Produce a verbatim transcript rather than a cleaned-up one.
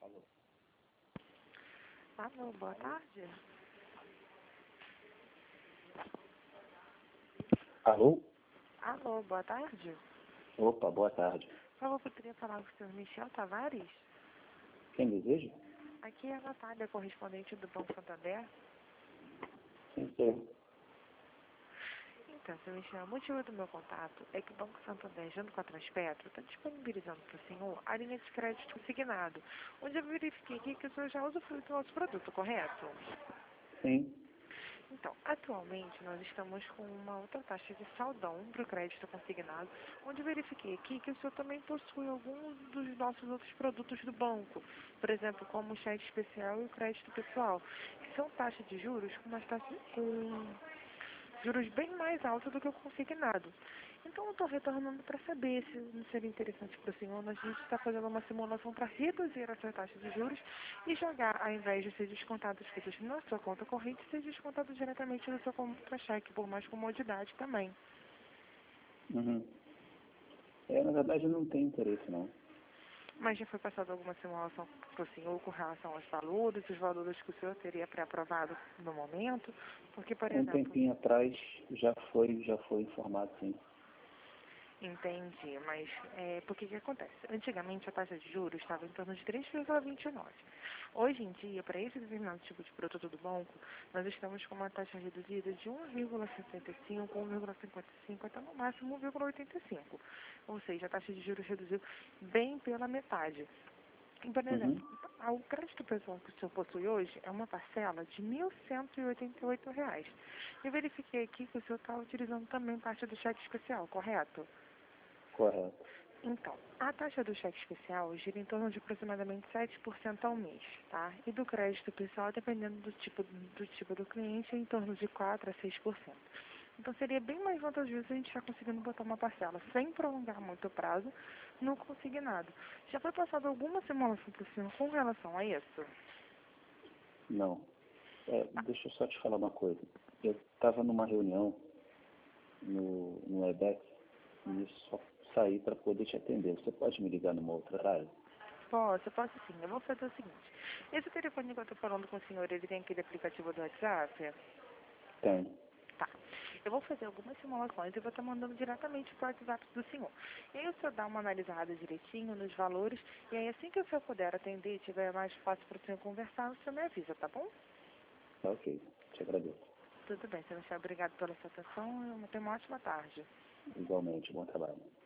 Alô, boa tarde. Alô? Alô, boa tarde. Opa, boa tarde. Por favor, poderia falar com o senhor Michel Tavares? Quem deseja? Aqui é a Natália, correspondente do Banco Santander. Sim, sim. Então, senhor Michel, o motivo do meu contato é que o Banco Santander, junto com a Transpetro, está disponibilizando para o senhor a linha de crédito consignado, onde eu verifiquei aqui que o senhor já usufrui do nosso produto, correto? Sim. Então, atualmente nós estamos com uma outra taxa de saldão para o crédito consignado, onde eu verifiquei aqui que o senhor também possui alguns dos nossos outros produtos do banco, por exemplo, como o cheque especial e o crédito pessoal, que são taxas de juros com umas taxas com juros bem mais altos do que o consignado. Então, eu estou retornando para saber se não seria interessante para o senhor a gente estar fazendo uma simulação para reduzir essa taxa de juros e jogar, ao invés de ser descontado os custos na sua conta corrente, ser descontado diretamente no seu contra-cheque, por mais comodidade também. Uhum. É, na verdade, eu não tenho interesse, não. Mas já foi passada alguma simulação para o senhor com relação aos valores, os valores que o senhor teria pré-aprovado no momento? Porque, por Um exemplo, tempinho atrás já foi, já foi informado, sim. entendi, mas é, por que que acontece? Antigamente a taxa de juros estava em torno de três vírgula vinte e nove. Hoje em dia, para esse determinado tipo de produto do banco, nós estamos com uma taxa reduzida de um vírgula sessenta e cinco, um vírgula cinquenta e cinco, até no máximo um vírgula oitenta e cinco. Ou seja, a taxa de juros reduziu bem pela metade. E, por Uhum. exemplo, o crédito pessoal que o senhor possui hoje é uma parcela de mil cento e oitenta e oito reais. Eu verifiquei aqui que o senhor está utilizando também parte do cheque especial, correto? Correto. Então, a taxa do cheque especial gira em torno de aproximadamente sete por cento ao mês, tá? E do crédito pessoal, dependendo do tipo do, tipo do cliente, em torno de quatro a seis por cento. Então, seria bem mais vantajoso a gente estar conseguindo botar uma parcela sem prolongar muito o prazo no consignado. Já foi passada alguma simulação para o senhor com relação a isso? Não. É, deixa eu só te falar uma coisa. Eu estava numa reunião no, no Webex e só saí para poder te atender. Você pode me ligar numa outra área? Posso, posso sim. Eu vou fazer o seguinte. Esse telefone que eu estou falando com o senhor, ele tem aquele aplicativo do WhatsApp? Tem. Tá. Eu vou fazer algumas simulações e vou estar mandando diretamente para o WhatsApp do senhor. E aí o senhor dá uma analisada direitinho nos valores, e aí assim que o senhor puder atender e tiver mais fácil para o senhor conversar, o senhor me avisa, tá bom? Tá ok. Te agradeço. Tudo bem, senhor Michel. Obrigado pela sua atenção e tenha uma ótima tarde. Igualmente. Bom trabalho.